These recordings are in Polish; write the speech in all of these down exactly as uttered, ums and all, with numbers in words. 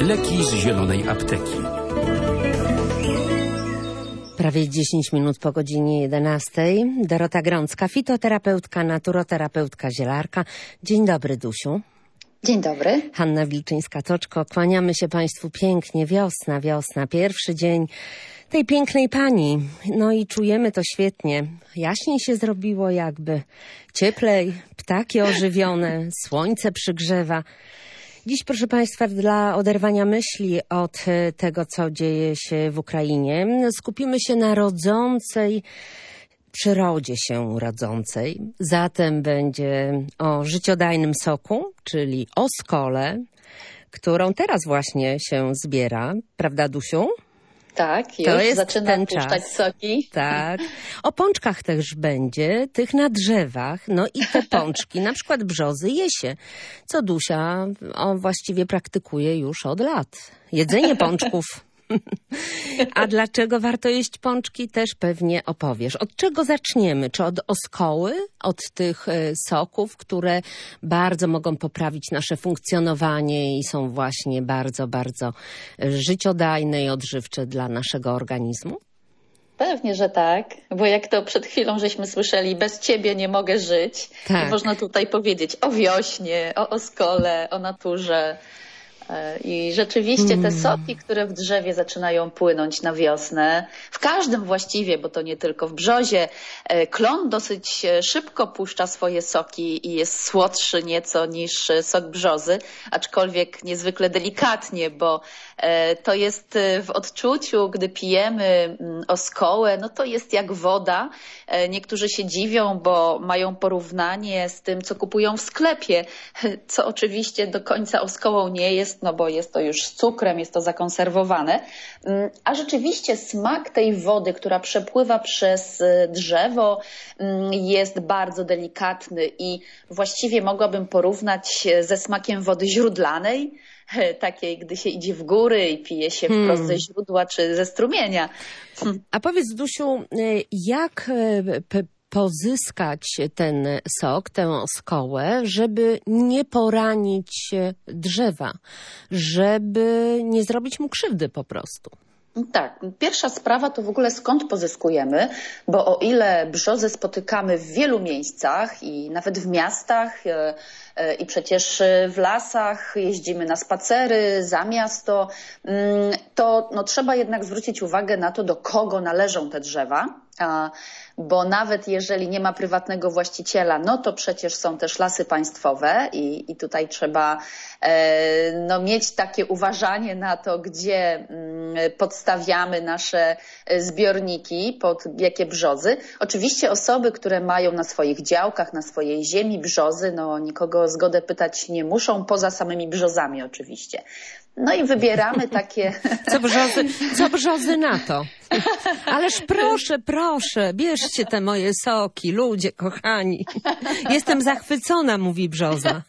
Leki z zielonej apteki. Prawie dziesięć minut po godzinie jedenastej. Dorota Grącka, fitoterapeutka, naturoterapeutka, zielarka. Dzień dobry, Dusiu. Dzień dobry. Hanna Wilczyńska-Toczko. Kłaniamy się Państwu pięknie. Wiosna, wiosna. Pierwszy dzień tej pięknej pani. No i czujemy to świetnie. Jaśniej się zrobiło jakby. Cieplej, ptaki ożywione, słońce przygrzewa. Dziś, proszę Państwa, dla oderwania myśli od tego, co dzieje się w Ukrainie, skupimy się na rodzącej przyrodzie się rodzącej. Zatem będzie o życiodajnym soku, czyli o skole, którą teraz właśnie się zbiera. Prawda, Dusiu? Tak, już to jest zaczyna ten puszczać czas. soki. Tak. O pączkach też będzie, tych na drzewach. No i te pączki, na przykład brzozy, je się, co Dusia o, właściwie praktykuje już od lat. Jedzenie pączków. A dlaczego warto jeść pączki, też pewnie opowiesz. Od czego zaczniemy? Czy od oskoły? Od tych y, soków, które bardzo mogą poprawić nasze funkcjonowanie i są właśnie bardzo, bardzo życiodajne i odżywcze dla naszego organizmu? Pewnie, że tak, bo jak to przed chwilą żeśmy słyszeli, bez ciebie nie mogę żyć. Tak. I można tutaj powiedzieć o wiośnie, o oskole, o naturze. I rzeczywiście te soki, które w drzewie zaczynają płynąć na wiosnę, w każdym właściwie, bo to nie tylko w brzozie, klon dosyć szybko puszcza swoje soki i jest słodszy nieco niż sok brzozy, aczkolwiek niezwykle delikatnie, bo to jest w odczuciu, gdy pijemy oskołę, no to jest jak woda. Niektórzy się dziwią, bo mają porównanie z tym, co kupują w sklepie, co oczywiście do końca oskołą nie jest, no bo jest to już z cukrem, jest to zakonserwowane. A rzeczywiście smak tej wody, która przepływa przez drzewo, jest bardzo delikatny i właściwie mogłabym porównać ze smakiem wody źródlanej, takiej, gdy się idzie w góry i pije się wprost hmm. ze źródła czy ze strumienia. A powiedz, Dusiu, jak pozyskać ten sok, tę oskołę, żeby nie poranić drzewa, żeby nie zrobić mu krzywdy po prostu? Tak, pierwsza sprawa to w ogóle skąd pozyskujemy, bo o ile brzozę spotykamy w wielu miejscach i nawet w miastach i przecież w lasach, jeździmy na spacery za miasto, to no, trzeba jednak zwrócić uwagę na to, do kogo należą te drzewa. Bo nawet jeżeli nie ma prywatnego właściciela, no to przecież są też lasy państwowe i, i tutaj trzeba e, no, mieć takie uważanie na to, gdzie mm, podstawiamy nasze zbiorniki, pod jakie brzozy. Oczywiście osoby, które mają na swoich działkach, na swojej ziemi brzozy, no nikogo o zgodę pytać nie muszą, poza samymi brzozami oczywiście. No i wybieramy takie... Co brzozy, co brzozy na to? Ależ proszę, proszę, bierzcie te moje soki, ludzie kochani. Jestem zachwycona, mówi brzoza.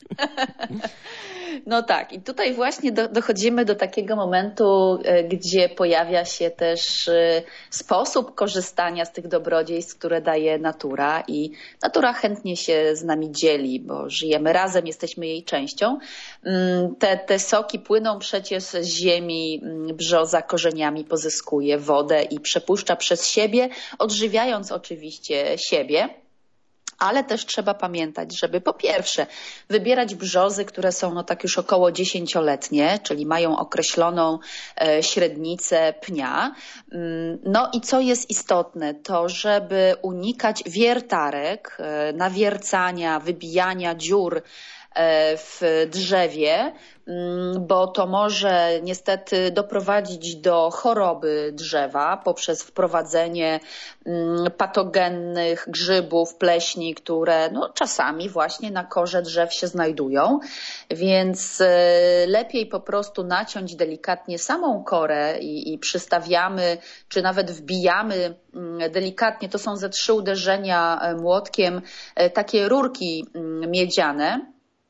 No tak, i tutaj właśnie do, dochodzimy do takiego momentu, gdzie pojawia się też sposób korzystania z tych dobrodziejstw, które daje natura i natura chętnie się z nami dzieli, bo żyjemy razem, jesteśmy jej częścią. Te, te soki płyną przecież z ziemi, brzoza korzeniami pozyskuje wodę i przepuszcza przez siebie, odżywiając oczywiście siebie. Ale też trzeba pamiętać, żeby po pierwsze wybierać brzozy, które są no tak już około dziesięcioletnie, czyli mają określoną e, średnicę pnia. No i co jest istotne, to żeby unikać wiertarek, e, nawiercania, wybijania dziur w drzewie, bo to może niestety doprowadzić do choroby drzewa poprzez wprowadzenie patogennych grzybów, pleśni, które no, czasami właśnie na korze drzew się znajdują. Więc lepiej po prostu naciąć delikatnie samą korę i, i przystawiamy, czy nawet wbijamy delikatnie, to są ze trzy uderzenia młotkiem, takie rurki miedziane.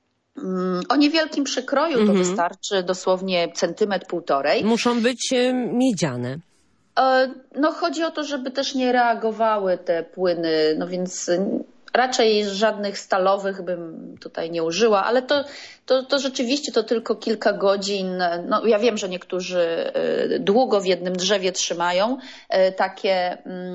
O niewielkim przykroju to mhm. wystarczy dosłownie centymetr, półtorej. Muszą być miedziane. No chodzi o to, żeby też nie reagowały te płyny, no więc Raczej żadnych stalowych bym tutaj nie użyła, ale to, to, to rzeczywiście to tylko kilka godzin. No, ja wiem, że niektórzy długo w jednym drzewie trzymają takie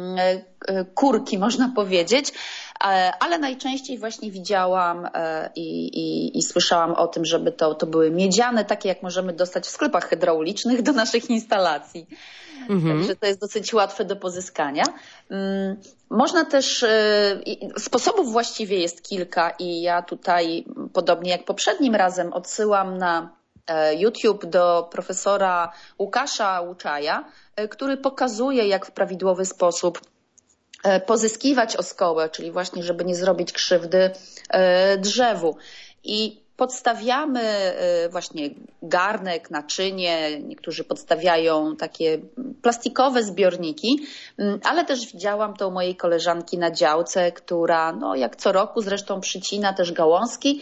kurki, można powiedzieć, ale najczęściej właśnie widziałam i, i, i słyszałam o tym, żeby to, to były miedziane, takie jak możemy dostać w sklepach hydraulicznych do naszych instalacji. Mhm. Także to jest dosyć łatwe do pozyskania. Można też, sposobów właściwie jest kilka i ja tutaj, podobnie jak poprzednim razem, odsyłam na YouTube do profesora Łukasza Łuczaja, który pokazuje, jak w prawidłowy sposób pozyskiwać oskołę, czyli właśnie, żeby nie zrobić krzywdy drzewu. I podstawiamy właśnie garnek, naczynie, niektórzy podstawiają takie plastikowe zbiorniki, ale też widziałam to u mojej koleżanki na działce, która no jak co roku zresztą przycina też gałązki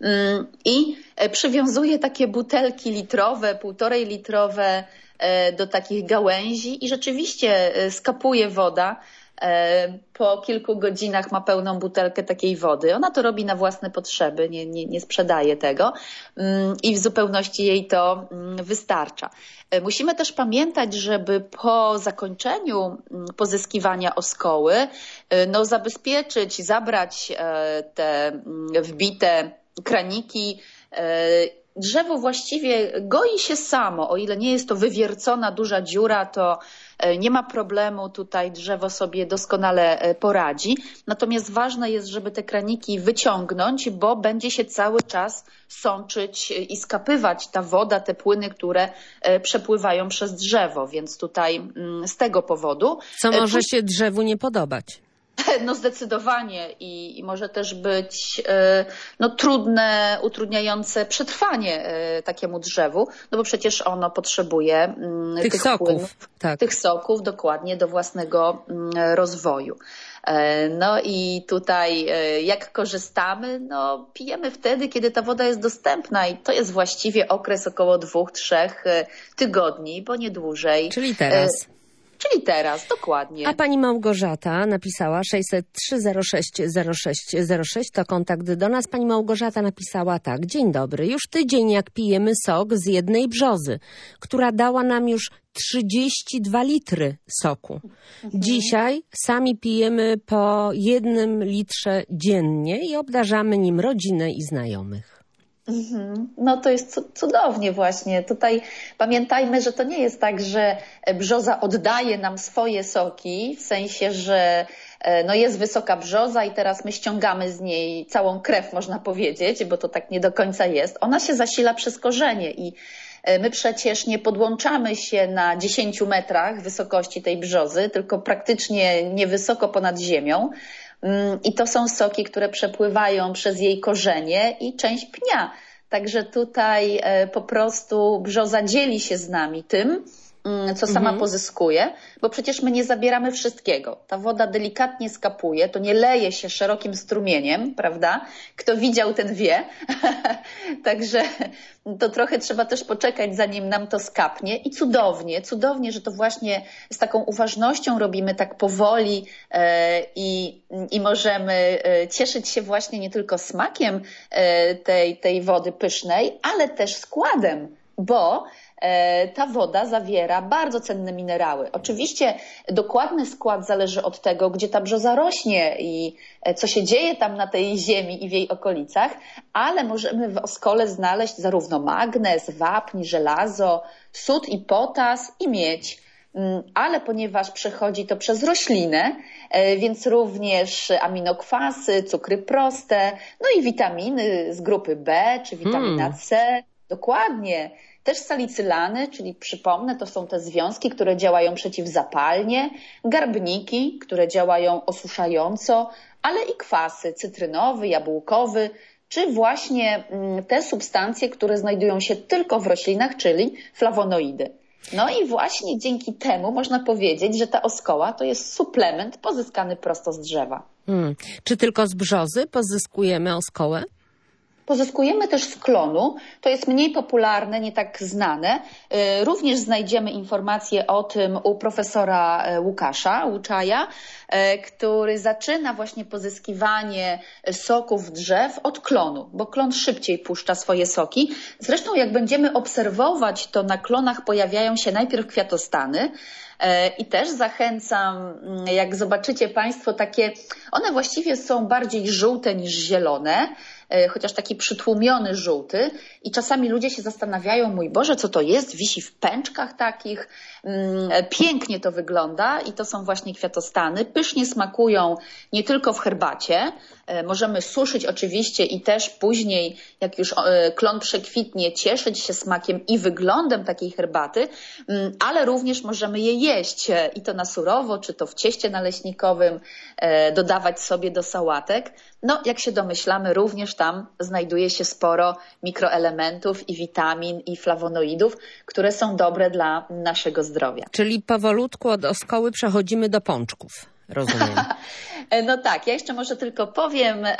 i przywiązuje takie butelki litrowe, półtorej litrowe do takich gałęzi i rzeczywiście skapuje woda. Po kilku godzinach ma pełną butelkę takiej wody. Ona to robi na własne potrzeby, nie, nie, nie sprzedaje tego i w zupełności jej to wystarcza. Musimy też pamiętać, żeby po zakończeniu pozyskiwania oskoły no, zabezpieczyć, zabrać te wbite kraniki. Drzewo właściwie goi się samo, o ile nie jest to wywiercona duża dziura, to nie ma problemu, tutaj drzewo sobie doskonale poradzi. Natomiast ważne jest, żeby te kraniki wyciągnąć, bo będzie się cały czas sączyć i skapywać ta woda, te płyny, które przepływają przez drzewo, więc tutaj z tego powodu. Co może się drzewu nie podobać? No zdecydowanie i, i może też być no, trudne, utrudniające przetrwanie takiemu drzewu, no bo przecież ono potrzebuje tych, tych soków, płynów, tak. tych soków dokładnie do własnego rozwoju. No i tutaj jak korzystamy? No pijemy wtedy, kiedy ta woda jest dostępna i to jest właściwie okres około dwóch, trzech tygodni, bo nie dłużej. Czyli teraz. Czyli teraz, dokładnie. A pani Małgorzata napisała sześćset trzy zero sześć zero sześć zero sześć, to kontakt do nas. Pani Małgorzata napisała tak. Dzień dobry. Już tydzień jak pijemy sok z jednej brzozy, która dała nam już trzydzieści dwa litry soku. Mhm. Dzisiaj sami pijemy po jednym litrze dziennie i obdarzamy nim rodzinę i znajomych. No to jest cudownie właśnie. Tutaj pamiętajmy, że to nie jest tak, że brzoza oddaje nam swoje soki, w sensie, że no jest wysoka brzoza i teraz my ściągamy z niej całą krew, można powiedzieć, bo to tak nie do końca jest. Ona się zasila przez korzenie i my przecież nie podłączamy się na dziesięciu metrach wysokości tej brzozy, tylko praktycznie niewysoko ponad ziemią. I to są soki, które przepływają przez jej korzenie i część pnia. Także tutaj po prostu brzoza dzieli się z nami tym, co sama mhm. pozyskuje, bo przecież my nie zabieramy wszystkiego. Ta woda delikatnie skapuje, to nie leje się szerokim strumieniem, prawda? Kto widział, ten wie. Także to trochę trzeba też poczekać, zanim nam to skapnie i cudownie, cudownie, że to właśnie z taką uważnością robimy tak powoli e, i, i możemy cieszyć się właśnie nie tylko smakiem e, tej, tej wody pysznej, ale też składem, bo ta woda zawiera bardzo cenne minerały. Oczywiście dokładny skład zależy od tego, gdzie ta brzoza rośnie i co się dzieje tam na tej ziemi i w jej okolicach, ale możemy w oskole znaleźć zarówno magnez, wapń, żelazo, sód i potas i miedź. Ale ponieważ przechodzi to przez roślinę, więc również aminokwasy, cukry proste, no i witaminy z grupy B czy witamina hmm. C. Dokładnie. Też salicylany, czyli przypomnę, to są te związki, które działają przeciwzapalnie, garbniki, które działają osuszająco, ale i kwasy cytrynowy, jabłkowy, czy właśnie te substancje, które znajdują się tylko w roślinach, czyli flawonoidy. No i właśnie dzięki temu można powiedzieć, że ta oskoła to jest suplement pozyskany prosto z drzewa. Hmm. Czy tylko z brzozy pozyskujemy oskołę? Pozyskujemy też z klonu, to jest mniej popularne, nie tak znane. Również znajdziemy informacje o tym u profesora Łukasza Łuczaja, który zaczyna właśnie pozyskiwanie soków drzew od klonu, bo klon szybciej puszcza swoje soki. Zresztą jak będziemy obserwować, to na klonach pojawiają się najpierw kwiatostany, i też zachęcam, jak zobaczycie Państwo takie, one właściwie są bardziej żółte niż zielone, chociaż taki przytłumiony żółty i czasami ludzie się zastanawiają, mój Boże, co to jest, wisi w pęczkach takich, pięknie to wygląda i to są właśnie kwiatostany, pysznie smakują nie tylko w herbacie, możemy suszyć oczywiście i też później, jak już klon przekwitnie, cieszyć się smakiem i wyglądem takiej herbaty, ale również możemy je jeść i to na surowo, czy to w cieście naleśnikowym, dodawać sobie do sałatek. No, jak się domyślamy, również tam znajduje się sporo mikroelementów i witamin i flawonoidów, które są dobre dla naszego zdrowia. Czyli powolutku od oskoły przechodzimy do pączków, rozumiem. No tak, ja jeszcze może tylko powiem, e,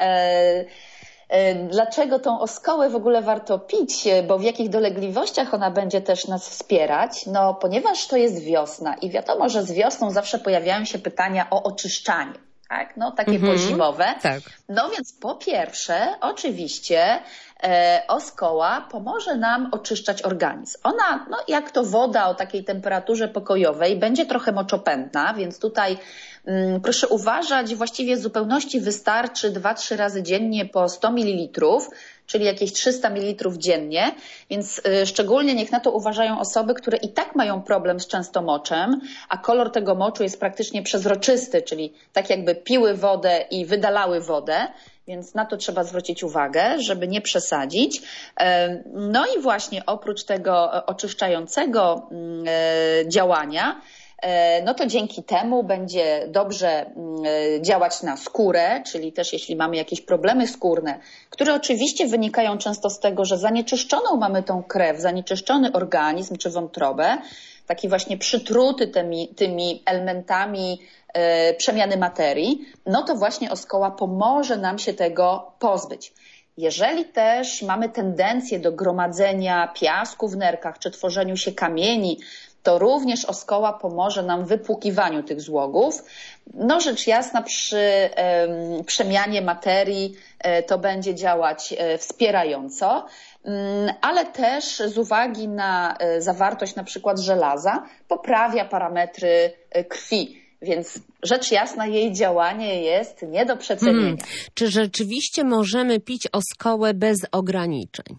e, dlaczego tą oskołę w ogóle warto pić, bo w jakich dolegliwościach ona będzie też nas wspierać. No, ponieważ to jest wiosna i wiadomo, że z wiosną zawsze pojawiają się pytania o oczyszczanie. Tak, no takie mhm, pozimowe. Tak. No więc po pierwsze, oczywiście e, oskoła pomoże nam oczyszczać organizm. Ona, no jak to woda o takiej temperaturze pokojowej, będzie trochę moczopędna, więc tutaj mm, proszę uważać, właściwie w zupełności wystarczy dwa trzy razy dziennie po sto mililitrów, czyli jakieś trzysta mililitrów dziennie, więc y, szczególnie niech na to uważają osoby, które i tak mają problem z częstomoczem, a kolor tego moczu jest praktycznie przezroczysty, czyli tak jakby piły wodę i wydalały wodę, więc na to trzeba zwrócić uwagę, żeby nie przesadzić. No i właśnie oprócz tego oczyszczającego działania, no to dzięki temu będzie dobrze działać na skórę, czyli też jeśli mamy jakieś problemy skórne, które oczywiście wynikają często z tego, że zanieczyszczoną mamy tą krew, zanieczyszczony organizm czy wątrobę, taki właśnie przytruty tymi, tymi elementami e, przemiany materii, no to właśnie oskoła pomoże nam się tego pozbyć. Jeżeli też mamy tendencję do gromadzenia piasku w nerkach czy tworzeniu się kamieni, to również oskoła pomoże nam w wypłukiwaniu tych złogów. No rzecz jasna przy e, przemianie materii e, to będzie działać e, wspierająco, ale też z uwagi na zawartość na przykład żelaza poprawia parametry krwi, więc rzecz jasna jej działanie jest nie do przecenienia. Hmm. Czy rzeczywiście możemy pić oskołę bez ograniczeń?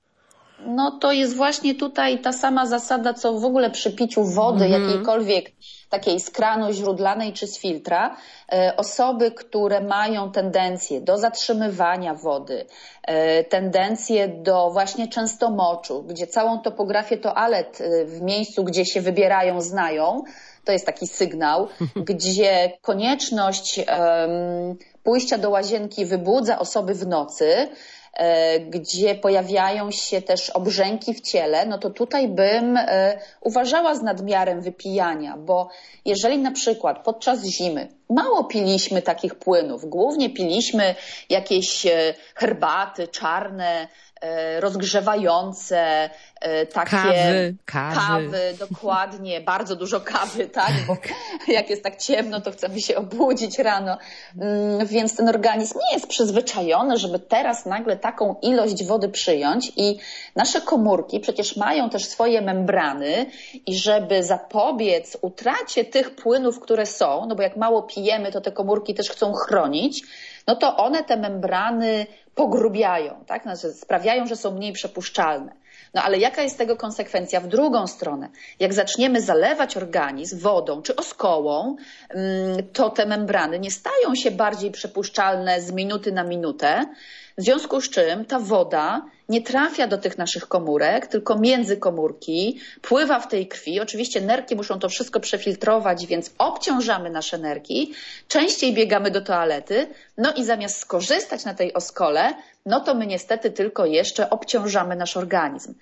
No to jest właśnie tutaj ta sama zasada, co w ogóle przy piciu wody mm. jakiejkolwiek takiej z kranu źródlanej czy z filtra. Osoby, które mają tendencję do zatrzymywania wody, tendencję do właśnie częstomoczu, gdzie całą topografię toalet w miejscu, gdzie się wybierają, znają, to jest taki sygnał, gdzie konieczność um, pójścia do łazienki wybudza osoby w nocy, gdzie pojawiają się też obrzęki w ciele, no to tutaj bym uważała z nadmiarem wypijania, bo jeżeli na przykład podczas zimy mało piliśmy takich płynów, głównie piliśmy jakieś herbaty czarne, rozgrzewające, takie kawy, kawy. kawy, dokładnie, bardzo dużo kawy, tak, bo jak jest tak ciemno, to chcemy się obudzić rano, więc ten organizm nie jest przyzwyczajony, żeby teraz nagle taką ilość wody przyjąć i nasze komórki przecież mają też swoje membrany i żeby zapobiec utracie tych płynów, które są, no bo jak mało pijemy, to te komórki też chcą chronić, no to one te membrany pogrubiają, tak? Znaczy sprawiają, że są mniej przepuszczalne. No ale jaka jest tego konsekwencja w drugą stronę? Jak zaczniemy zalewać organizm wodą czy oskołą, to te membrany nie stają się bardziej przepuszczalne z minuty na minutę, w związku z czym ta woda nie trafia do tych naszych komórek, tylko między komórki, pływa w tej krwi. Oczywiście nerki muszą to wszystko przefiltrować, więc obciążamy nasze nerki, częściej biegamy do toalety, no i zamiast skorzystać na tej oskole, no to my niestety tylko jeszcze obciążamy nasz organizm.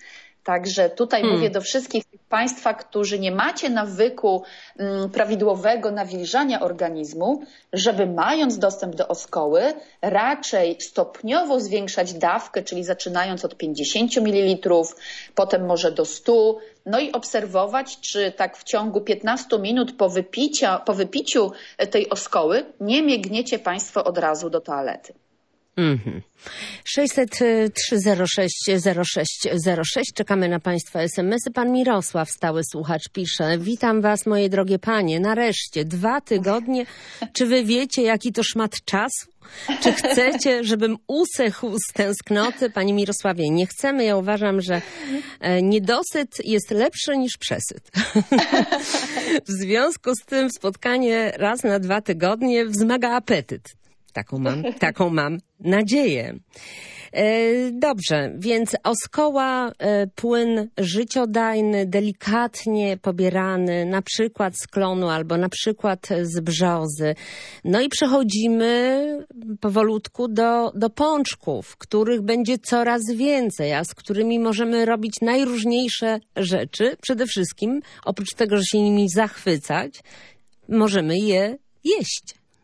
Także tutaj Hmm. mówię do wszystkich tych Państwa, którzy nie macie nawyku m, prawidłowego nawilżania organizmu, żeby mając dostęp do oskoły, raczej stopniowo zwiększać dawkę, czyli zaczynając od pięćdziesięciu mililitrów, potem może do stu, no i obserwować, czy tak w ciągu piętnastu minut po, wypicia, po wypiciu tej oskoły nie miegniecie Państwo od razu do toalety. Mhm. sześćset trzy zero sześć zero sześć zero sześć. Czekamy na Państwa es em esy. Pan Mirosław, stały słuchacz, pisze: witam Was, moje drogie panie. Nareszcie dwa tygodnie. Czy wy wiecie, jaki to szmat czasu? Czy chcecie, żebym usechł z tęsknoty? Panie Mirosławie, nie chcemy. Ja uważam, że niedosyt jest lepszy niż przesyt. W związku z tym spotkanie raz na dwa tygodnie wzmaga apetyt. Taką mam, taką mam nadzieję. E, dobrze, więc oskoła, e, płyn życiodajny, delikatnie pobierany, na przykład z klonu albo na przykład z brzozy. No i przechodzimy powolutku do, do pączków, których będzie coraz więcej, a z którymi możemy robić najróżniejsze rzeczy. Przede wszystkim, oprócz tego, że się nimi zachwycać, możemy je jeść.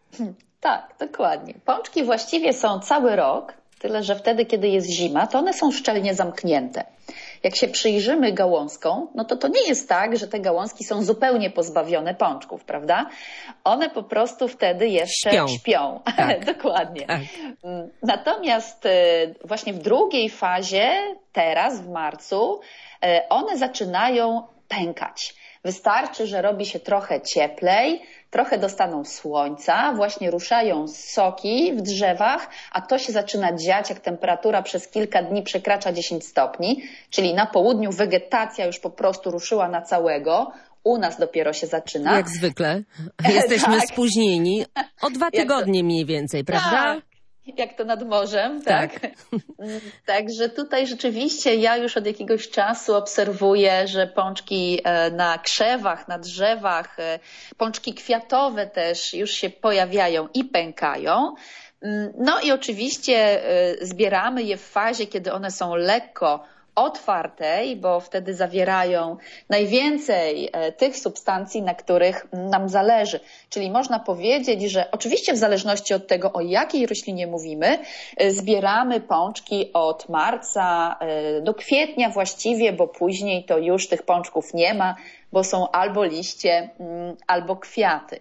Tak, dokładnie. Pączki właściwie są cały rok, tyle że wtedy, kiedy jest zima, to one są szczelnie zamknięte. Jak się przyjrzymy gałązkom, no to to nie jest tak, że te gałązki są zupełnie pozbawione pączków, prawda? One po prostu wtedy jeszcze śpią. śpią. Tak. Dokładnie. Tak. Natomiast właśnie w drugiej fazie, teraz w marcu, one zaczynają pękać. Wystarczy, że robi się trochę cieplej, trochę dostaną słońca, właśnie ruszają soki w drzewach, a to się zaczyna dziać, jak temperatura przez kilka dni przekracza dziesięć stopni, czyli na południu wegetacja już po prostu ruszyła na całego, u nas dopiero się zaczyna. Jak zwykle. Jesteśmy tak. spóźnieni o dwa tygodnie to... mniej więcej, prawda? Tak. Jak to nad morzem, tak? tak. Także tutaj rzeczywiście ja już od jakiegoś czasu obserwuję, że pączki na krzewach, na drzewach, pączki kwiatowe też już się pojawiają i pękają. No i oczywiście zbieramy je w fazie, kiedy one są lekko otwartej, bo wtedy zawierają najwięcej tych substancji, na których nam zależy. Czyli można powiedzieć, że oczywiście w zależności od tego, o jakiej roślinie mówimy, zbieramy pączki od marca do kwietnia właściwie, bo później to już tych pączków nie ma, bo są albo liście, albo kwiaty.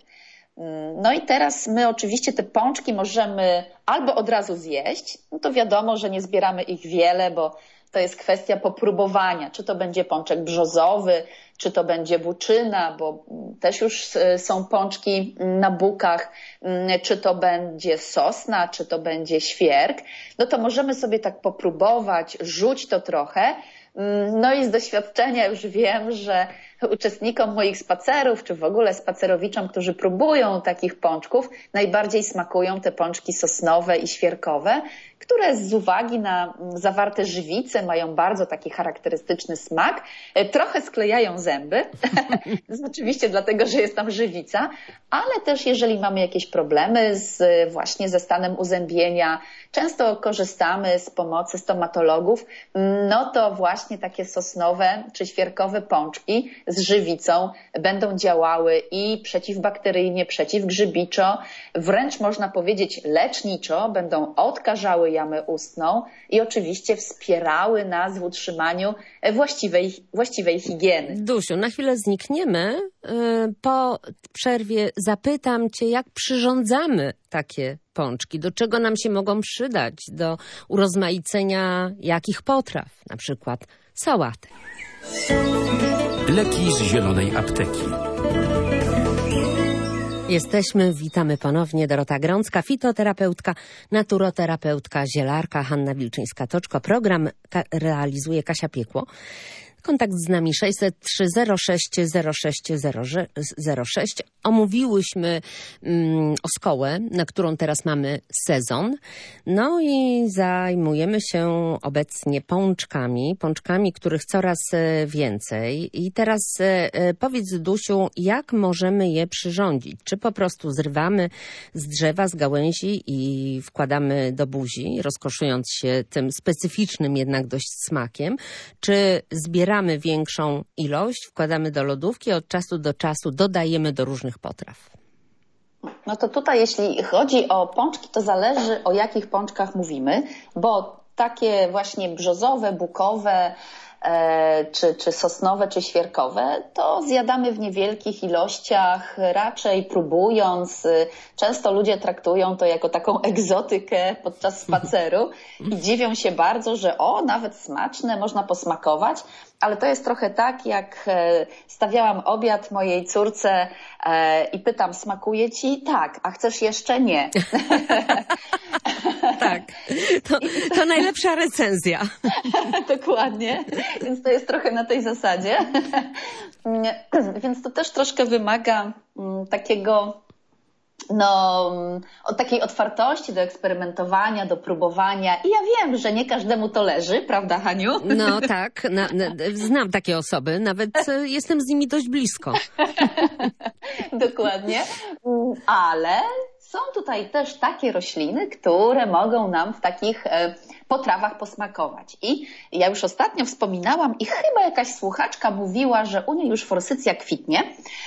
No i teraz my oczywiście te pączki możemy albo od razu zjeść, no to wiadomo, że nie zbieramy ich wiele, bo to jest kwestia popróbowania, czy to będzie pączek brzozowy, czy to będzie buczyna, bo też już są pączki na bukach, czy to będzie sosna, czy to będzie świerk. No to możemy sobie tak popróbować, rzuć to trochę. No i z doświadczenia już wiem, że uczestnikom moich spacerów, czy w ogóle spacerowiczom, którzy próbują takich pączków, najbardziej smakują te pączki sosnowe i świerkowe, które z uwagi na zawarte żywice mają bardzo taki charakterystyczny smak, trochę sklejają zęby, oczywiście dlatego, że jest tam żywica, ale też jeżeli mamy jakieś problemy z, właśnie ze stanem uzębienia, często korzystamy z pomocy stomatologów, no to właśnie takie sosnowe czy świerkowe pączki z żywicą będą działały i przeciwbakteryjnie, przeciwgrzybiczo, wręcz można powiedzieć leczniczo, będą odkażały jamę ustną i oczywiście wspierały nas w utrzymaniu właściwej, właściwej higieny. Dusiu, na chwilę znikniemy. Po przerwie zapytam Cię, jak przyrządzamy takie pączki, do czego nam się mogą przydać, do urozmaicenia jakich potraw, na przykład sałaty. Leki z zielonej apteki. Jesteśmy, witamy ponownie. Dorota Grącka, fitoterapeutka, naturoterapeutka, zielarka, Hanna Wilczyńska-Toczko. Program ka- realizuje Kasia Piekło. Kontakt z nami sześćset trzy zero sześć zero sześć zero sześć. omówiłyśmy um, oskołę, na którą teraz mamy sezon. No i zajmujemy się obecnie pączkami, pączkami, których coraz więcej. I teraz e, powiedz, Dusiu, jak możemy je przyrządzić? Czy po prostu zrywamy z drzewa, z gałęzi i wkładamy do buzi, rozkoszując się tym specyficznym jednak dość smakiem? Czy zbieramy większą ilość, wkładamy do lodówki, od czasu do czasu dodajemy do różnych potraw? No to tutaj, jeśli chodzi o pączki, to zależy, o jakich pączkach mówimy, bo takie właśnie brzozowe, bukowe, e, czy, czy sosnowe, czy świerkowe, to zjadamy w niewielkich ilościach, raczej próbując. Często ludzie traktują to jako taką egzotykę podczas spaceru i dziwią się bardzo, że o, nawet smaczne, można posmakować. Ale to jest trochę tak, jak stawiałam obiad mojej córce i pytam, smakuje ci? Tak, a chcesz jeszcze? Nie. Tak, to, to najlepsza recenzja. Dokładnie, więc to jest trochę na tej zasadzie. Więc to też troszkę wymaga takiego... No, od takiej otwartości do eksperymentowania, do próbowania. I ja wiem, że nie każdemu to leży, prawda, Haniu? No tak, na, na, znam takie osoby, nawet jestem z nimi dość blisko. Dokładnie, ale są tutaj też takie rośliny, które mogą nam w takich potrawach posmakować. I ja już ostatnio wspominałam i chyba jakaś słuchaczka mówiła, że u niej już forsycja kwitnie.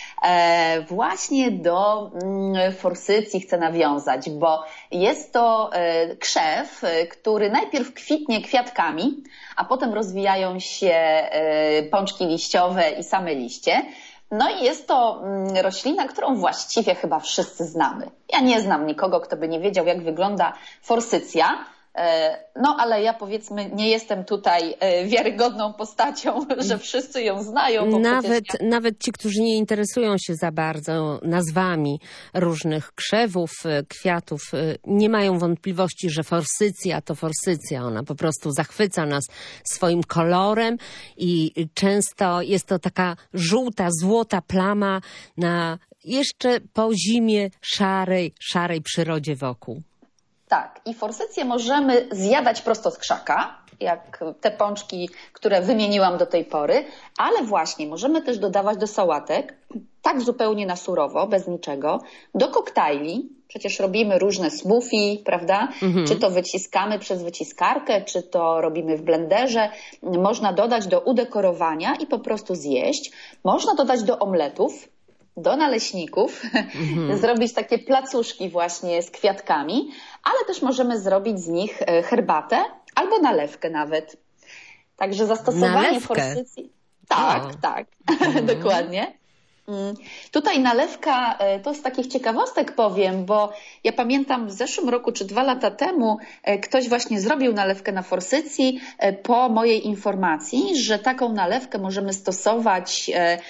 Właśnie do forsycji chcę nawiązać, bo jest to krzew, który najpierw kwitnie kwiatkami, a potem rozwijają się pączki liściowe i same liście. No i jest to roślina, którą właściwie chyba wszyscy znamy. Ja nie znam nikogo, kto by nie wiedział, jak wygląda forsycja. No ale ja, powiedzmy, nie jestem tutaj wiarygodną postacią, że wszyscy ją znają. Bo nawet, ja... nawet ci, którzy nie interesują się za bardzo nazwami różnych krzewów, kwiatów, nie mają wątpliwości, że forsycja to forsycja. Ona po prostu zachwyca nas swoim kolorem i często jest to taka żółta, złota plama na jeszcze po zimie szarej, szarej przyrodzie wokół. Tak, i forsycję możemy zjadać prosto z krzaka, jak te pączki, które wymieniłam do tej pory, ale właśnie możemy też dodawać do sałatek, tak zupełnie na surowo, bez niczego, do koktajli. Przecież robimy różne smoothie, prawda? Mhm. Czy to wyciskamy przez wyciskarkę, czy to robimy w blenderze. Można dodać do udekorowania i po prostu zjeść. Można dodać do omletów, do naleśników, mhm. zrobić takie placuszki właśnie z kwiatkami, ale też możemy zrobić z nich herbatę albo nalewkę nawet. Także zastosowanie nalewkę. forsycji... Tak, o. tak, mhm. dokładnie. Tutaj nalewka, to z takich ciekawostek powiem, bo ja pamiętam w zeszłym roku czy dwa lata temu ktoś właśnie zrobił nalewkę na forsycji po mojej informacji, że taką nalewkę możemy stosować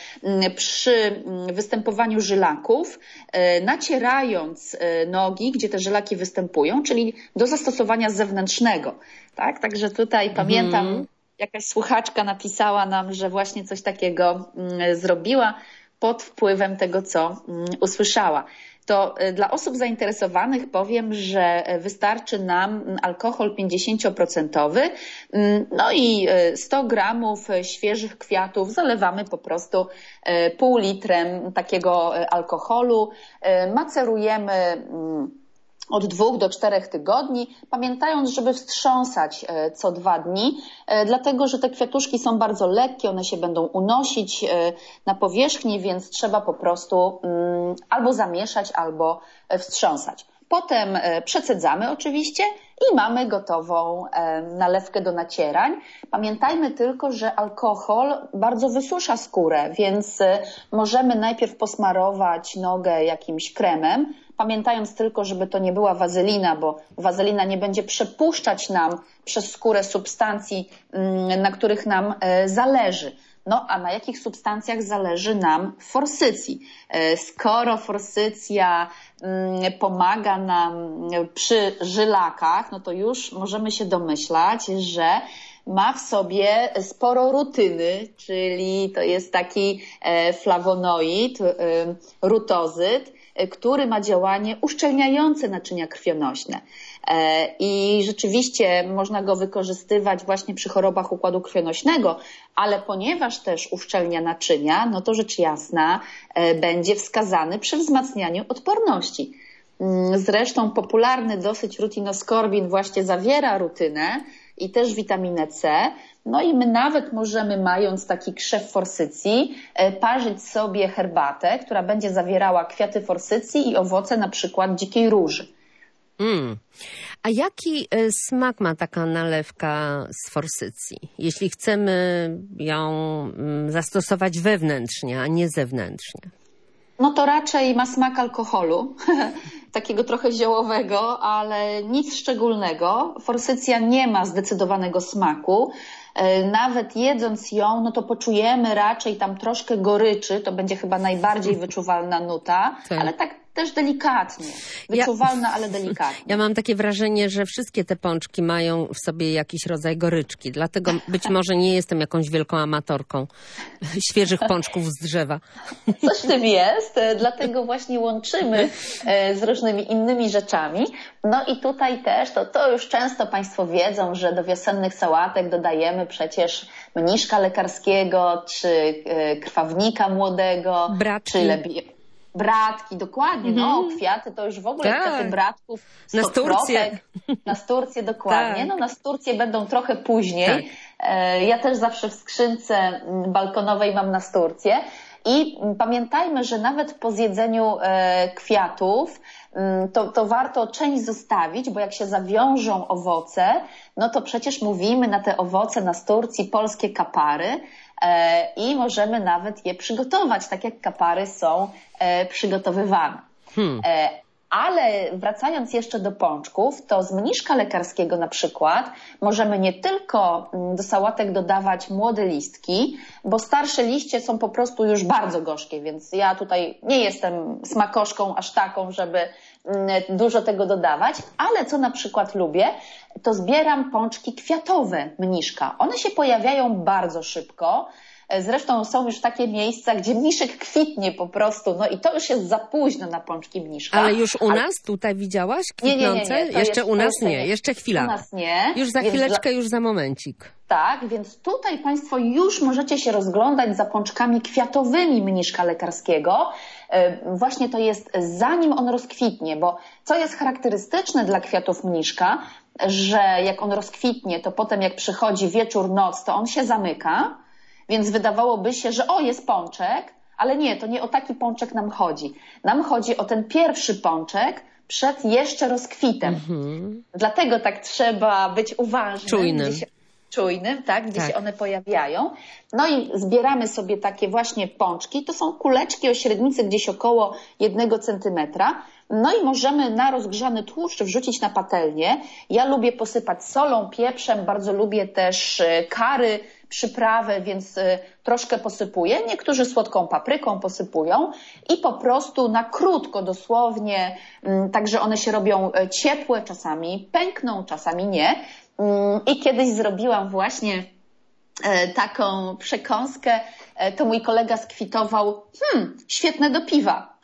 przy występowaniu żylaków, nacierając nogi, gdzie te żylaki występują, czyli do zastosowania zewnętrznego. Tak? Także tutaj hmm. pamiętam, jakaś słuchaczka napisała nam, że właśnie coś takiego zrobiła pod wpływem tego, co usłyszała. To dla osób zainteresowanych powiem, że wystarczy nam alkohol pięćdziesiąt procent, no i sto gramów świeżych kwiatów zalewamy po prostu pół litrem takiego alkoholu, macerujemy od dwóch do czterech tygodni, pamiętając, żeby wstrząsać co dwa dni, dlatego że te kwiatuszki są bardzo lekkie, one się będą unosić na powierzchni, więc trzeba po prostu albo zamieszać, albo wstrząsać. Potem przecedzamy oczywiście i mamy gotową nalewkę do nacierań. Pamiętajmy tylko, że alkohol bardzo wysusza skórę, więc możemy najpierw posmarować nogę jakimś kremem, pamiętając tylko, żeby to nie była wazelina, bo wazelina nie będzie przepuszczać nam przez skórę substancji, na których nam zależy. No a na jakich substancjach zależy nam w forsycji? Skoro forsycja pomaga nam przy żylakach, no to już możemy się domyślać, że ma w sobie sporo rutyny, czyli to jest taki flawonoid, rutozyt, który ma działanie uszczelniające naczynia krwionośne. I rzeczywiście można go wykorzystywać właśnie przy chorobach układu krwionośnego, ale ponieważ też uszczelnia naczynia, no to rzecz jasna będzie wskazany przy wzmacnianiu odporności. Zresztą popularny dosyć rutinoskorbin właśnie zawiera rutynę i też witaminę C. No i my nawet możemy, mając taki krzew forsycji, parzyć sobie herbatę, która będzie zawierała kwiaty forsycji i owoce na przykład dzikiej róży. Mm. A jaki smak ma taka nalewka z forsycji, jeśli chcemy ją zastosować wewnętrznie, a nie zewnętrznie? No to raczej ma smak alkoholu, takiego trochę ziołowego, ale nic szczególnego. Forsycja nie ma zdecydowanego smaku. Nawet jedząc ją, no to poczujemy raczej tam troszkę goryczy, to będzie chyba najbardziej wyczuwalna nuta, tak. Ale tak też delikatnie. Wyczuwalna, ja, ale delikatnie. Ja mam takie wrażenie, że wszystkie te pączki mają w sobie jakiś rodzaj goryczki, dlatego być może nie jestem jakąś wielką amatorką świeżych pączków z drzewa. Coś w tym jest, dlatego właśnie łączymy z różnymi innymi rzeczami. No i tutaj też, to, to już często Państwo wiedzą, że do wiosennych sałatek dodajemy przecież mniszka lekarskiego, czy krwawnika młodego, Bratki. czy lebi... Bratki, dokładnie, mm-hmm. no kwiaty to już w ogóle tak. Kwiaty bratków, nasturcje. Nasturcje, dokładnie, tak. No nasturcje będą trochę później. Tak. Ja też zawsze w skrzynce balkonowej mam nasturcje i pamiętajmy, że nawet po zjedzeniu kwiatów to, to warto część zostawić, bo jak się zawiążą owoce, no to przecież mówimy na te owoce nasturcji polskie kapary, i możemy nawet je przygotować, tak jak kapary są przygotowywane. Hmm. Ale wracając jeszcze do pączków, to z mniszka lekarskiego na przykład możemy nie tylko do sałatek dodawać młode listki, bo starsze liście są po prostu już bardzo gorzkie, więc ja tutaj nie jestem smakoszką aż taką, żeby dużo tego dodawać, ale co na przykład lubię, to zbieram pączki kwiatowe mniszka. One się pojawiają bardzo szybko. Zresztą są już takie miejsca, gdzie mniszek kwitnie po prostu, no i to już jest za późno na pączki mniszka. Ale już u nas tutaj widziałaś kwitnące? Nie, nie, nie, jeszcze jest, u nas nie, nie, jeszcze chwila. U nas nie. Już za chwileczkę, już za momencik. Tak, więc tutaj Państwo już możecie się rozglądać za pączkami kwiatowymi mniszka lekarskiego. Właśnie to jest zanim on rozkwitnie, bo co jest charakterystyczne dla kwiatów mniszka, że jak on rozkwitnie, to potem jak przychodzi wieczór, noc, to on się zamyka, więc wydawałoby się, że o, jest pączek, ale nie, to nie o taki pączek nam chodzi. Nam chodzi o ten pierwszy pączek przed jeszcze rozkwitem. Mm-hmm. Dlatego tak trzeba być uważnym. Czujnym. Gdzie się, czujnym, tak, gdzie tak. się one pojawiają. No i zbieramy sobie takie właśnie pączki. To są kuleczki o średnicy gdzieś około jednego centymetra. No i możemy na rozgrzany tłuszcz wrzucić na patelnię. Ja lubię posypać solą, pieprzem, bardzo lubię też kary, przyprawę, więc troszkę posypuję. Niektórzy słodką papryką posypują i po prostu na krótko dosłownie, tak że one się robią ciepłe, czasami pękną, czasami nie. I kiedyś zrobiłam właśnie taką przekąskę, to mój kolega skwitował, hmm, świetne do piwa.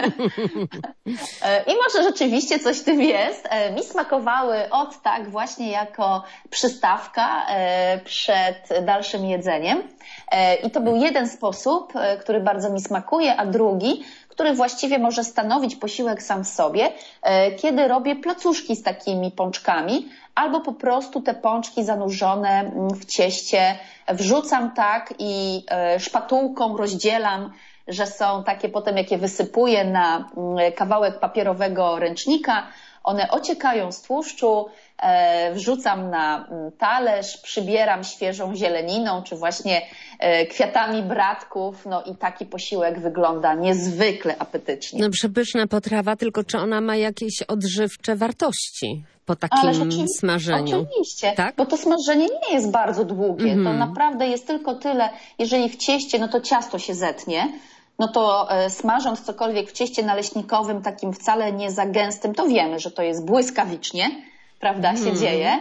I może rzeczywiście coś w tym jest. Mi smakowały od tak właśnie jako przystawka przed dalszym jedzeniem. I to był jeden sposób, który bardzo mi smakuje, a drugi, który właściwie może stanowić posiłek sam w sobie, kiedy robię placuszki z takimi pączkami, albo po prostu te pączki zanurzone w cieście wrzucam tak i szpatułką rozdzielam, że są takie potem, jak je wysypuję na kawałek papierowego ręcznika, one ociekają z tłuszczu, wrzucam na talerz, przybieram świeżą zieleniną, czy właśnie kwiatami bratków, no i taki posiłek wygląda niezwykle apetycznie. No przepyszna potrawa, tylko czy ona ma jakieś odżywcze wartości po takim smażeniu? Oczywiście, tak? Bo to smażenie nie jest bardzo długie, mm-hmm. To naprawdę jest tylko tyle, jeżeli w cieście, no to ciasto się zetnie, no to e, smażąc cokolwiek w cieście naleśnikowym, takim wcale nie za gęstym, to wiemy, że to jest błyskawicznie, prawda, się mm. dzieje.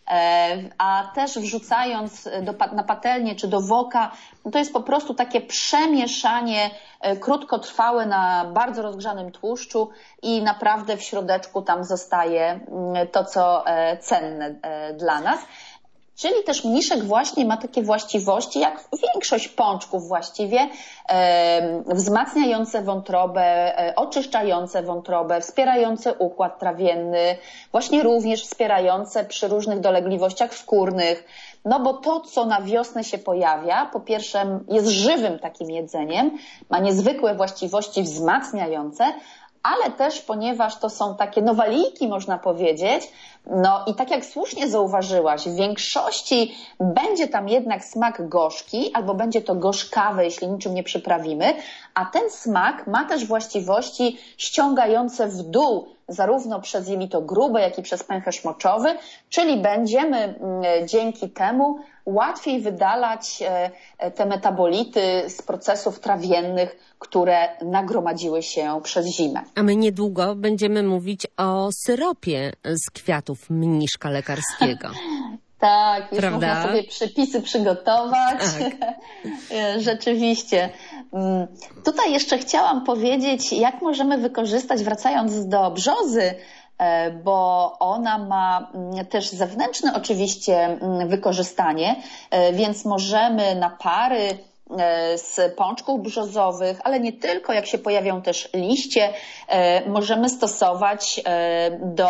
a też wrzucając do, na patelnię czy do woka, no to jest po prostu takie przemieszanie krótkotrwałe na bardzo rozgrzanym tłuszczu i naprawdę w środeczku tam zostaje to, co cenne dla nas. Czyli też mniszek właśnie ma takie właściwości, jak większość pączków właściwie, e, wzmacniające wątrobę, e, oczyszczające wątrobę, wspierające układ trawienny, właśnie również wspierające przy różnych dolegliwościach skórnych. No bo to, co na wiosnę się pojawia, po pierwsze jest żywym takim jedzeniem, ma niezwykłe właściwości wzmacniające, ale też ponieważ to są takie nowaliki, można powiedzieć, no i tak jak słusznie zauważyłaś, w większości będzie tam jednak smak gorzki albo będzie to gorzkawe, jeśli niczym nie przyprawimy, a ten smak ma też właściwości ściągające w dół zarówno przez jelito grube, jak i przez pęcherz moczowy, czyli będziemy dzięki temu łatwiej wydalać te metabolity z procesów trawiennych, które nagromadziły się przez zimę. A my niedługo będziemy mówić o syropie z kwiatów mniszka lekarskiego. Tak, już Prawda? można sobie przepisy przygotować. Tak. Rzeczywiście. Tutaj jeszcze chciałam powiedzieć, jak możemy wykorzystać, wracając do brzozy, bo ona ma też zewnętrzne oczywiście wykorzystanie, więc możemy na pary z pączków brzozowych, ale nie tylko, jak się pojawią też liście, możemy stosować do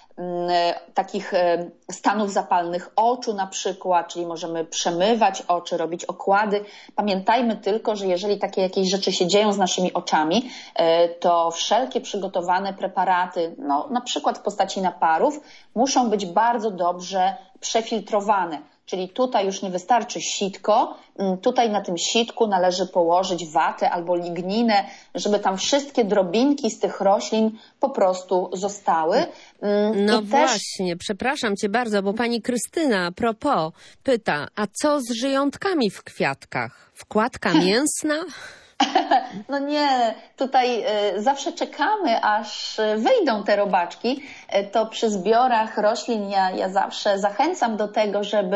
takich stanów zapalnych oczu na przykład, czyli możemy przemywać oczy, robić okłady. Pamiętajmy tylko, że jeżeli takie jakieś rzeczy się dzieją z naszymi oczami, to wszelkie przygotowane preparaty, no, na przykład w postaci naparów, muszą być bardzo dobrze przefiltrowane. Czyli tutaj już nie wystarczy sitko, tutaj na tym sitku należy położyć watę albo ligninę, żeby tam wszystkie drobinki z tych roślin po prostu zostały. No I właśnie, też... przepraszam cię bardzo, bo pani Krystyna a propos pyta, a co z żyjątkami w kwiatkach? Wkładka mięsna? No nie, tutaj zawsze czekamy, aż wyjdą te robaczki. To przy zbiorach roślin ja, ja zawsze zachęcam do tego, żeby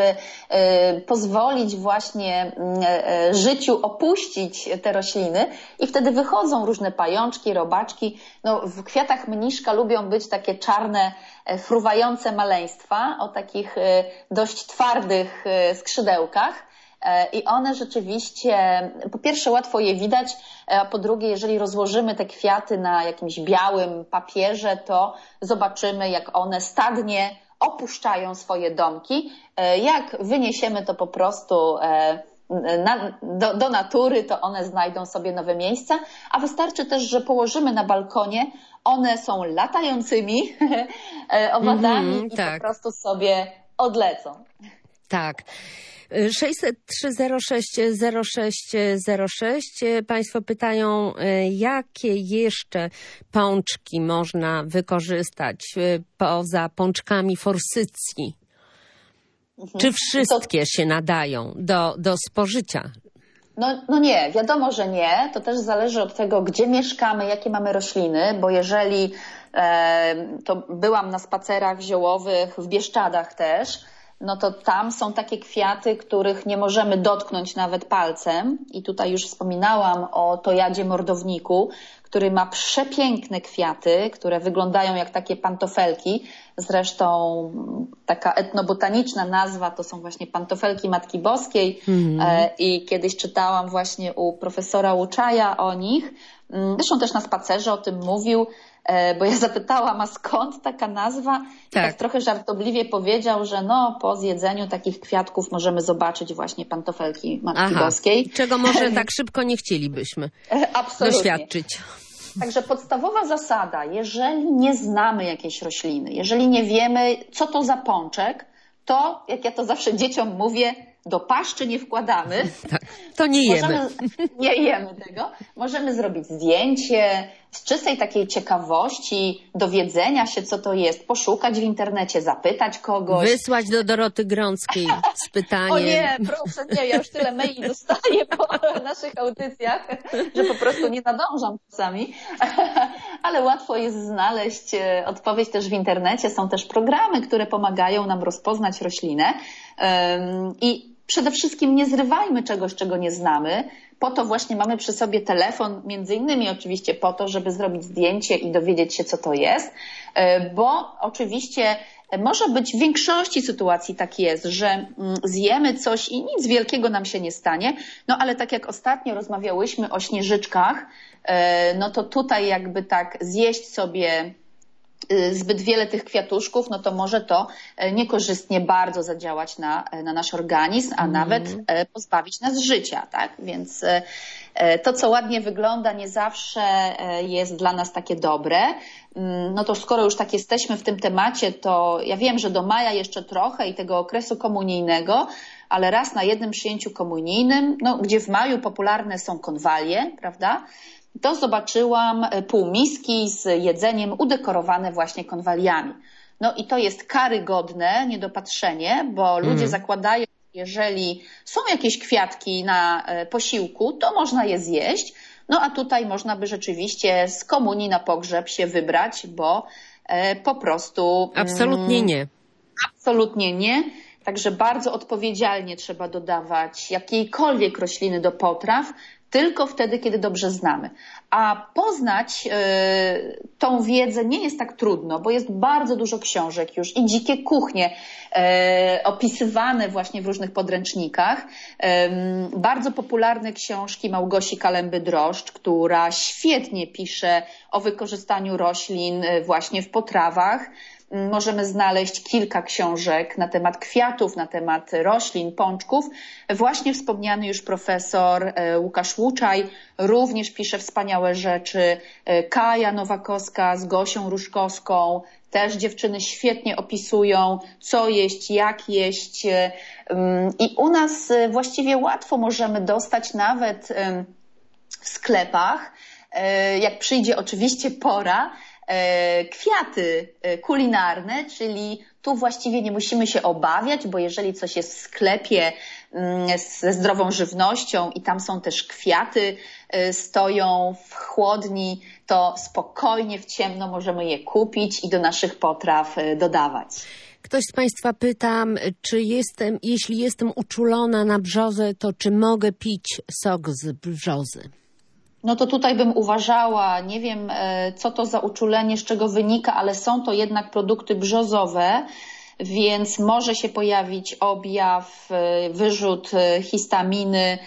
pozwolić właśnie życiu opuścić te rośliny i wtedy wychodzą różne pajączki, robaczki. No, w kwiatach mniszka lubią być takie czarne, fruwające maleństwa o takich dość twardych skrzydełkach. I one rzeczywiście, po pierwsze łatwo je widać, a po drugie, jeżeli rozłożymy te kwiaty na jakimś białym papierze, to zobaczymy, jak one stadnie opuszczają swoje domki. Jak wyniesiemy to po prostu na, do, do natury, to one znajdą sobie nowe miejsca, a wystarczy też, że położymy na balkonie, one są latającymi owadami mm-hmm, i tak. Po prostu sobie odlecą. Tak. sześćset trzy zero sześć zero sześć zero sześć. Państwo pytają, jakie jeszcze pączki można wykorzystać poza pączkami forsycji? Mhm. Czy wszystkie to... się nadają do, do spożycia? No, no nie, wiadomo, że nie. To też zależy od tego, gdzie mieszkamy, jakie mamy rośliny, bo jeżeli e, to byłam na spacerach ziołowych w Bieszczadach też, no to tam są takie kwiaty, których nie możemy dotknąć nawet palcem. I tutaj już wspominałam o tojadzie mordowniku, który ma przepiękne kwiaty, które wyglądają jak takie pantofelki. Zresztą taka etnobotaniczna nazwa to są właśnie pantofelki Matki Boskiej. Mm. I kiedyś czytałam właśnie u profesora Łuczaja o nich. Zresztą też na spacerze o tym mówił, bo ja zapytałam, a skąd taka nazwa? I tak. tak trochę żartobliwie powiedział, że no po zjedzeniu takich kwiatków możemy zobaczyć właśnie pantofelki Matki Aha, Boskiej. Czego może tak szybko nie chcielibyśmy Absolutnie. doświadczyć. Także podstawowa zasada, jeżeli nie znamy jakiejś rośliny, jeżeli nie wiemy, co to za pączek, to, jak ja to zawsze dzieciom mówię, do paszczy nie wkładamy. Tak, to nie jemy. Możemy, nie jemy tego. Możemy zrobić zdjęcie z czystej takiej ciekawości, dowiedzenia się, co to jest, poszukać w internecie, zapytać kogoś. Wysłać do Doroty Grąckiej z pytaniem. O nie, proszę, nie, ja już tyle maili dostaję po naszych audycjach, że po prostu nie nadążam czasami. ale łatwo jest znaleźć odpowiedź też w internecie. Są też programy, które pomagają nam rozpoznać roślinę i przede wszystkim nie zrywajmy czegoś, czego nie znamy. Po to właśnie mamy przy sobie telefon, między innymi oczywiście po to, żeby zrobić zdjęcie i dowiedzieć się, co to jest, bo oczywiście może być w większości sytuacji tak jest, że zjemy coś i nic wielkiego nam się nie stanie, no ale tak jak ostatnio rozmawiałyśmy o śnieżyczkach, no to tutaj jakby tak zjeść sobie zbyt wiele tych kwiatuszków, no to może to niekorzystnie bardzo zadziałać na, na nasz organizm, a mm. nawet pozbawić nas życia, tak? Więc to, co ładnie wygląda, nie zawsze jest dla nas takie dobre. No to skoro już tak jesteśmy w tym temacie, to ja wiem, że do maja jeszcze trochę i tego okresu komunijnego, ale raz na jednym przyjęciu komunijnym, no, gdzie w maju popularne są konwalie, prawda? To zobaczyłam półmiski z jedzeniem udekorowane właśnie konwaliami. No i to jest karygodne niedopatrzenie, bo ludzie mm. zakładają, jeżeli są jakieś kwiatki na posiłku, to można je zjeść. No a tutaj można by rzeczywiście z komunii na pogrzeb się wybrać, bo po prostu... Absolutnie nie. Absolutnie nie. Także bardzo odpowiedzialnie trzeba dodawać jakiejkolwiek rośliny do potraw, tylko wtedy, kiedy dobrze znamy. A poznać y, tą wiedzę nie jest tak trudno, bo jest bardzo dużo książek już i dzikie kuchnie y, opisywane właśnie w różnych podręcznikach. Y, bardzo popularne książki Małgosi Kalemby-Droszcz, która świetnie pisze o wykorzystaniu roślin właśnie w potrawach. Możemy znaleźć kilka książek na temat kwiatów, na temat roślin, pączków. Właśnie wspomniany już profesor Łukasz Łuczaj również pisze wspaniałe rzeczy. Kaja Nowakowska z Gosią Różkowską. Też dziewczyny świetnie opisują, co jeść, jak jeść. I u nas właściwie łatwo możemy dostać nawet w sklepach, jak przyjdzie oczywiście pora, kwiaty kulinarne, czyli tu właściwie nie musimy się obawiać, bo jeżeli coś jest w sklepie ze zdrową żywnością i tam są też kwiaty, stoją w chłodni, to spokojnie w ciemno możemy je kupić i do naszych potraw dodawać. Ktoś z Państwa pyta, czy jestem, jeśli jestem uczulona na brzozę, to czy mogę pić sok z brzozy? No to tutaj bym uważała, nie wiem co to za uczulenie, z czego wynika, ale są to jednak produkty brzozowe, więc może się pojawić objaw, wyrzut histaminy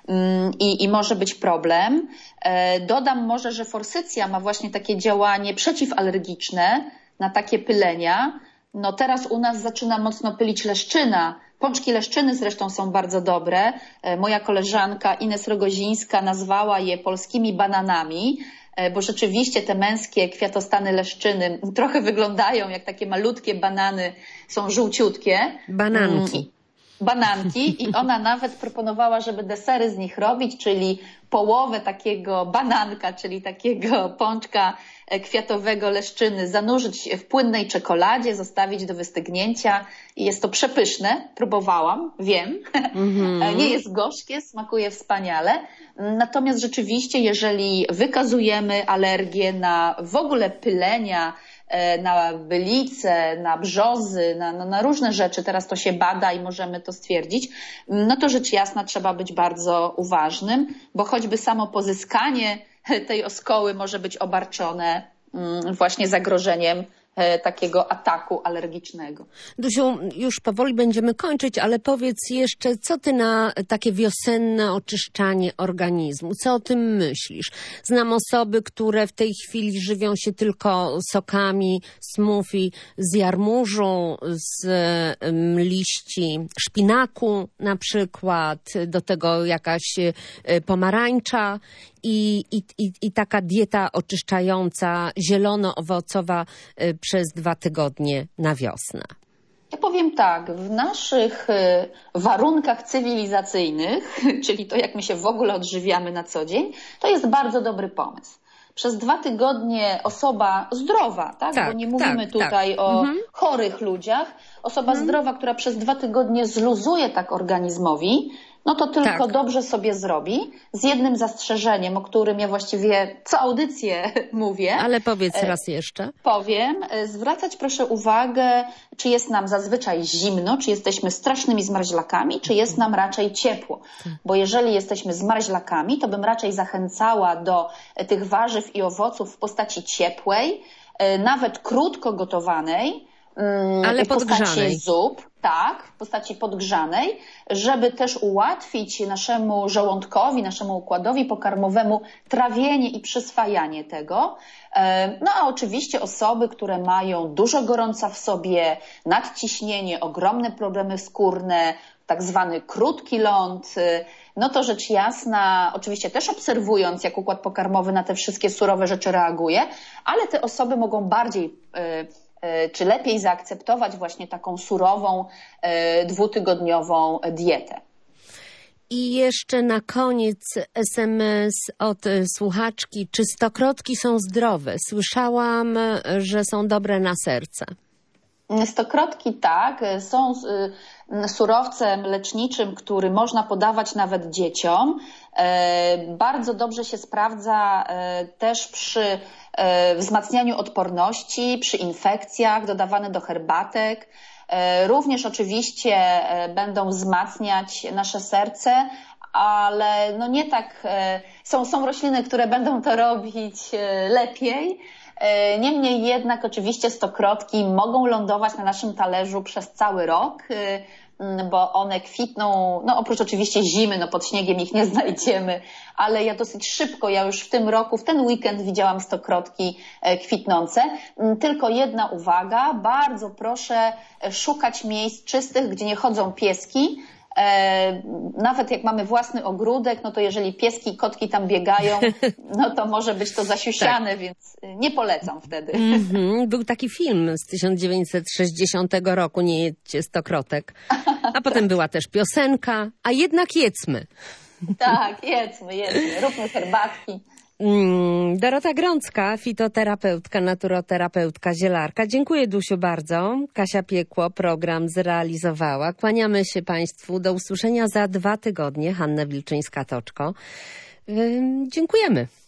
i, i może być problem. Dodam może, że forsycja ma właśnie takie działanie przeciwalergiczne na takie pylenia. No teraz u nas zaczyna mocno pylić leszczyna. Pączki leszczyny zresztą są bardzo dobre. Moja koleżanka Ines Rogozińska nazwała je polskimi bananami, bo rzeczywiście te męskie kwiatostany leszczyny trochę wyglądają jak takie malutkie banany, są żółciutkie. Bananki. Bananki i ona nawet proponowała, żeby desery z nich robić, czyli połowę takiego bananka, czyli takiego pączka kwiatowego leszczyny zanurzyć w płynnej czekoladzie, zostawić do wystygnięcia i jest to przepyszne. Próbowałam, wiem. Mm-hmm. Nie jest gorzkie, smakuje wspaniale. Natomiast rzeczywiście, jeżeli wykazujemy alergię na w ogóle pylenia, na bylice, na brzozy, na, na, na różne rzeczy, teraz to się bada i możemy to stwierdzić, no to rzecz jasna trzeba być bardzo uważnym, bo choćby samo pozyskanie tej oskoły może być obarczone właśnie zagrożeniem takiego ataku alergicznego. Dusiu, już powoli będziemy kończyć, ale powiedz jeszcze, co ty na takie wiosenne oczyszczanie organizmu? Co o tym myślisz? Znam osoby, które w tej chwili żywią się tylko sokami, smoothie z jarmużu, z um, liści szpinaku na przykład, do tego jakaś pomarańcza. I, i, i, i taka dieta oczyszczająca, zielono-owocowa y, przez dwa tygodnie na wiosnę. Ja powiem tak, w naszych y, warunkach cywilizacyjnych, czyli to jak my się w ogóle odżywiamy na co dzień, to jest bardzo dobry pomysł. Przez dwa tygodnie osoba zdrowa, tak? tak Bo nie mówimy tak, tutaj tak. o mhm. chorych ludziach. Osoba mhm. zdrowa, która przez dwa tygodnie zluzuje tak organizmowi, no to tylko tak. dobrze sobie zrobi, z jednym zastrzeżeniem, o którym ja właściwie co audycję mówię. Ale powiedz raz jeszcze. Powiem, zwracać proszę uwagę, czy jest nam zazwyczaj zimno, czy jesteśmy strasznymi zmarzlakami, czy jest nam raczej ciepło. Bo jeżeli jesteśmy zmarzlakami, to bym raczej zachęcała do tych warzyw i owoców w postaci ciepłej, nawet krótko gotowanej, ale w postaci podgrzanej. zup, tak, w postaci podgrzanej, żeby też ułatwić naszemu żołądkowi, naszemu układowi pokarmowemu trawienie i przyswajanie tego. No a oczywiście osoby, które mają dużo gorąca w sobie, nadciśnienie, ogromne problemy skórne, tak zwany krótki ląd, no to rzecz jasna, oczywiście też obserwując, jak układ pokarmowy na te wszystkie surowe rzeczy reaguje, ale te osoby mogą bardziej czy lepiej zaakceptować właśnie taką surową, dwutygodniową dietę. I jeszcze na koniec es em es od słuchaczki. Czy stokrotki są zdrowe? Słyszałam, że są dobre na serce. Stokrotki tak, są surowcem leczniczym, który można podawać nawet dzieciom. Bardzo dobrze się sprawdza też przy wzmacnianiu odporności, przy infekcjach, dodawany do herbatek. Również oczywiście będą wzmacniać nasze serce, ale no nie tak, są, są rośliny, które będą to robić lepiej. Niemniej jednak oczywiście stokrotki mogą lądować na naszym talerzu przez cały rok, bo one kwitną, no oprócz oczywiście zimy, no pod śniegiem ich nie znajdziemy, ale ja dosyć szybko, ja już w tym roku, w ten weekend widziałam stokrotki kwitnące. Tylko jedna uwaga, bardzo proszę szukać miejsc czystych, gdzie nie chodzą pieski. Nawet jak mamy własny ogródek, no to jeżeli pieski i kotki tam biegają, no to może być to zasiusiane, tak. Więc nie polecam wtedy. Mm-hmm. Był taki film z tysiąc dziewięćset sześćdziesiątego roku, Nie jedźcie stokrotek. A potem była też piosenka, a jednak jedzmy. Tak, jedzmy, jedzmy, róbmy herbatki. Dorota Grącka, fitoterapeutka, naturoterapeutka, zielarka. Dziękuję, Dusiu, bardzo. Kasia Piekło program zrealizowała. Kłaniamy się Państwu. Do usłyszenia za dwa tygodnie. Hanna Wilczyńska-Toczko. Yy, dziękujemy.